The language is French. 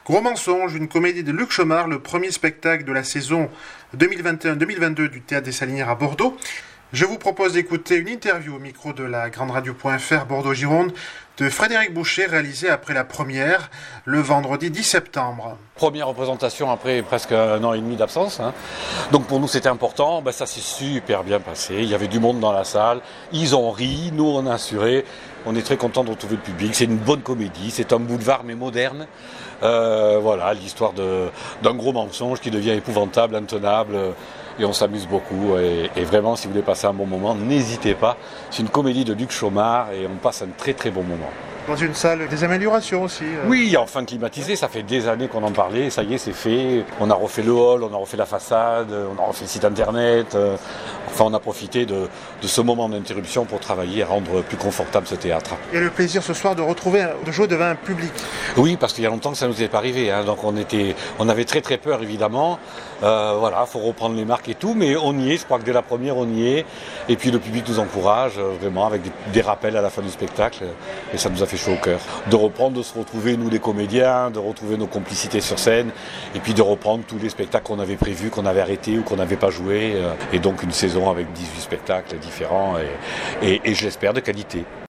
Gros mensonge, une comédie de Luc Chomard, le premier spectacle de la saison 2021-2022 du Théâtre des Salinières à Bordeaux. Je vous propose d'écouter une interview au micro de la Grande Radio.fr Bordeaux-Gironde de Frédéric Boucher, réalisée après la première, le vendredi 10 septembre. Première représentation après presque 1 an et demi d'absence. Donc pour nous c'était important, ça s'est super bien passé, il y avait du monde dans la salle, ils ont ri, nous on a assuré, on est très content de retrouver le public, c'est une bonne comédie, c'est un boulevard mais moderne. Voilà, l'histoire d'un gros mensonge qui devient épouvantable, intenable, et on s'amuse beaucoup. Et vraiment, si vous voulez passer un bon moment, n'hésitez pas. C'est une comédie de Luc Chomard et on passe un très très bon moment. Dans une salle, des améliorations aussi. Oui, enfin climatisé, ça fait des années qu'on en parlait, ça y est, c'est fait. On a refait le hall, on a refait la façade, on a refait le site internet. Enfin, on a profité de ce moment d'interruption pour travailler et rendre plus confortable ce théâtre. Et le plaisir ce soir de jouer devant un public. Oui, parce qu'il y a longtemps que ça ne nous est pas arrivé. Donc on avait très très peur évidemment. Voilà, faut reprendre les marques et tout, mais on y est. Je crois que dès la première, on y est. Et puis le public nous encourage vraiment avec des rappels à la fin du spectacle. Et ça nous a fait chaud au cœur. De reprendre, de se retrouver nous les comédiens, de retrouver nos complicités sur scène, et puis de reprendre tous les spectacles qu'on avait prévus, qu'on avait arrêtés ou qu'on n'avait pas joué. Et donc une saison avec 18 spectacles différents et je l'espère de qualité.